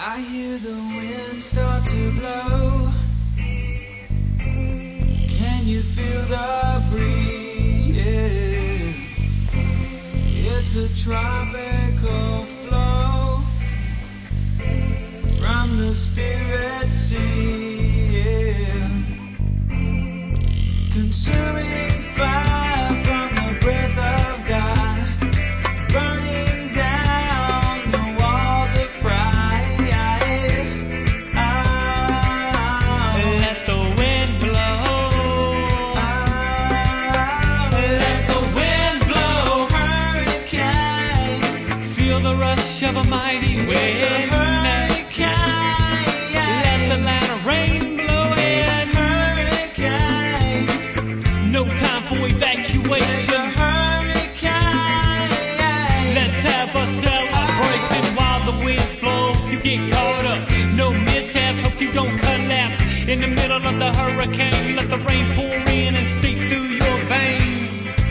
I hear the wind start to blow. Can you feel the breeze? Yeah. It's a tropical flow from the spirit sea. Yeah. Consuming fire from the breath of God, burning down the walls of pride. Let the wind blow. Let the wind blow. Hurricane. Feel the rush of a mighty wind. It's a hurricane. Let the light of rain blow in. Hurricane. No time for It's a evacuation. hurricane. Let's have a celebration while the winds blow. You get caught up, no mishaps. Hope you don't collapse in the middle of the hurricane. Let the rain pour in and sink through your veins.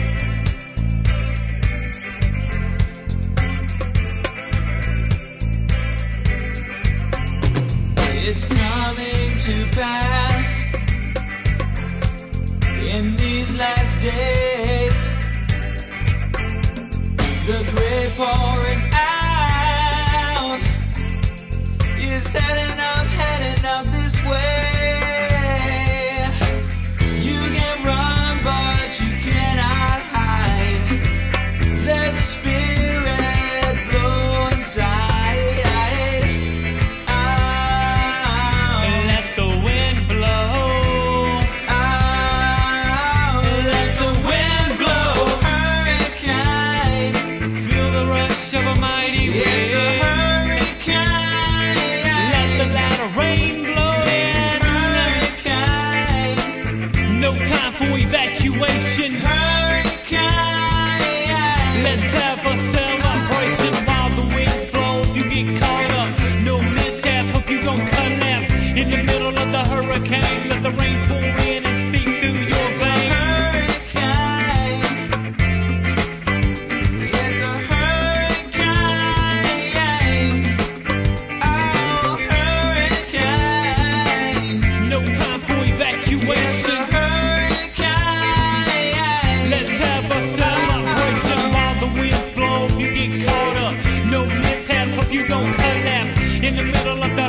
It's coming to pass in these last days. The great pouring out is heading up this way. You can run, but you cannot hide. Let the spirit blow inside. Let the wind blow. Let the wind blow. Hurricane. Feel the rush of a mighty wind. It's a hurricane. Let the light of rain blow in. Hurricane. No time for evacuation. Hurricane. Let's have a celebration while the winds blow. If you get caught up, no mishaps. Hope you don't collapse in the middle of the hurricane. Let the rain pour in and seep through your It's a veins. hurricane. It's a hurricane. Oh, hurricane. No time for It's a evacuation. hurricane. Let's have a celebration while the winds blow. If you get caught up, no mishaps. Hope you don't collapse in the middle of the